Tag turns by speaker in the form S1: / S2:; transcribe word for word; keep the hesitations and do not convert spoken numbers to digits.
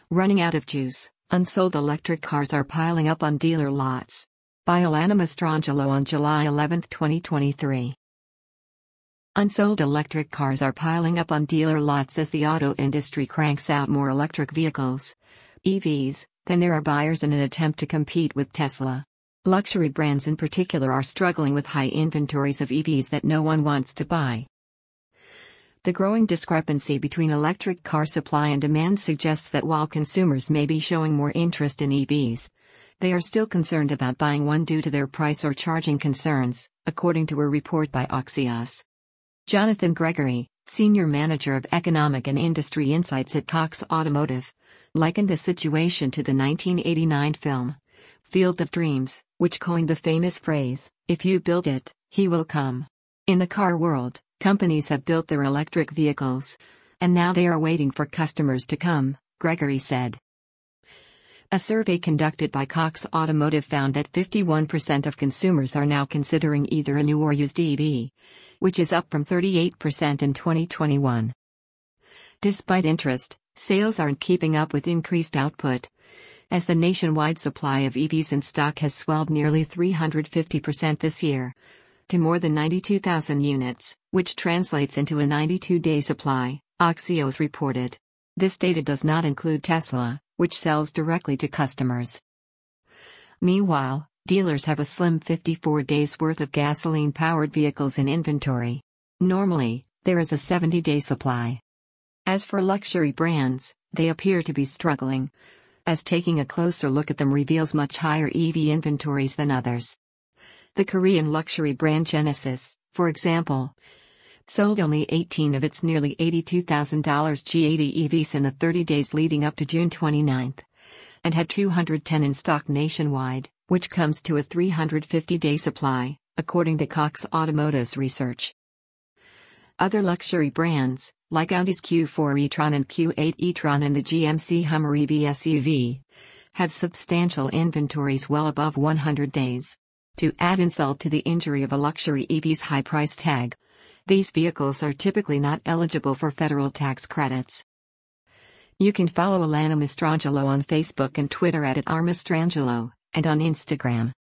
S1: Running out of juice, unsold electric cars are piling up on dealer lots. By Alana Mastrangelo on July eleventh, twenty twenty-three. Unsold electric cars are piling up on dealer lots as the auto industry cranks out more electric vehicles, E Vs, than there are buyers in an attempt to compete with Tesla. Luxury brands in particular are struggling with high inventories of E Vs that no one wants to buy. The growing discrepancy between electric car supply and demand suggests that while consumers may be showing more interest in E Vs, they are still concerned about buying one due to their price or charging concerns, according to a report by Axios. Jonathan Gregory, Senior Manager of Economic and Industry Insights at Cox Automotive, likened the situation to the nineteen eighty-nine film, Field of Dreams, which coined the famous phrase, "If you build it, he will come." In the car world, companies have built their electric vehicles, and now they are waiting for customers to come, Gregory said. A survey conducted by Cox Automotive found that fifty-one percent of consumers are now considering either a new or used E V, which is up from thirty-eight percent in twenty twenty-one. Despite interest, sales aren't keeping up with increased output, as the nationwide supply of E Vs in stock has swelled nearly three hundred fifty percent this year, to more than ninety-two thousand units, which translates into a ninety-two day supply, Axios reported. This data does not include Tesla, which sells directly to customers. Meanwhile, dealers have a slim fifty-four days worth of gasoline-powered vehicles in inventory. Normally, there is a seventy day supply. As for luxury brands, they appear to be struggling, as taking a closer look at them reveals much higher E V inventories than others. The Korean luxury brand Genesis, for example, sold only eighteen of its nearly eighty-two thousand G eighty E Vs in the thirty days leading up to June twenty-ninth, and had two hundred ten in stock nationwide, which comes to a three hundred fifty day supply, according to Cox Automotive's research. Other luxury brands, like Audi's Q four e-tron and Q eight e-tron and the G M C Hummer E V S U V, have substantial inventories well above one hundred days. To add insult to the injury of a luxury E V's high price tag, these vehicles are typically not eligible for federal tax credits. You can follow Alana Mastrangelo on Facebook and Twitter at, at r mastrangelo, and on Instagram.